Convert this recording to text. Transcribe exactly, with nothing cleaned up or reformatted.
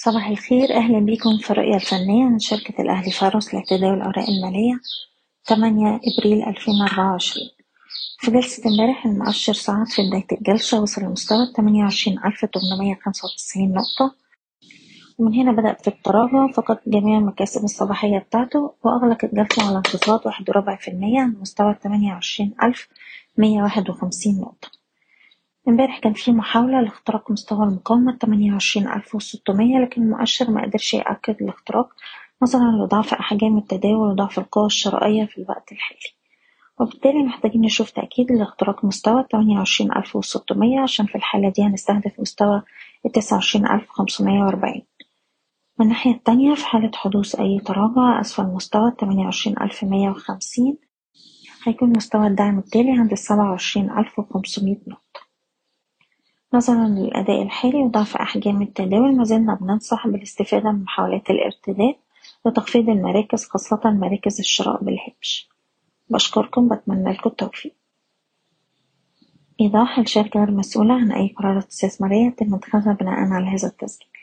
صباح الخير، أهلا بكم في الرؤية الفنية من شركة الأهلي فارس لتداول الأوراق المالية ثمانية إبريل ألفين وأربعة وعشرين. في جلسة امبارح المؤشر صعد في بداية الجلسة، وصل لمستوى ثمانية وعشرين ألف وثمانمائة وخمسة وتسعين نقطة، ومن هنا بدأ في التراجع، فقد جميع المكاسب الصباحية بتاعته، وأغلق الجلسة على انخفاض واحد وربع في المية من مستوى ثمانية وعشرين ألف مية واحد وخمسين نقطة. امبارح كان في محاولة لاختراق مستوى المقاومة ثمانية وعشرين ألف وستمية، لكن المؤشر ما قدرش يأكد الاختراق نظرا لضعف أحجام التداول وضعف القوى الشرائية في الوقت الحالي، وبالتالي محتاجين نشوف تأكيد لاختراق مستوى ثمانية وعشرين ألف وستمية عشان في الحالة دي هنستهدف مستوى تسعة وعشرين ألف وخمسمائة وأربعين. من الناحية التانية في حالة حدوث أي تراجع أسفل مستوى ثمانية وعشرين ألف ومائة وخمسين هيكون مستوى الدعم التالي عند سبعة وعشرين ألف وخمسمائة نقطة. نظرا للأداء الحالي وضعف أحجام التداول، ما زلنا بننصح بالاستفادة من محاولات الارتداد لتخفيض المراكز، خاصة مراكز الشراء بالهامش. بشكركم، بتمنى لكم التوفيق. إيضاح: الشركة غير مسؤولة عن أي قرارات استثمارية يتم اتخاذها بناء على هذا التسجيل.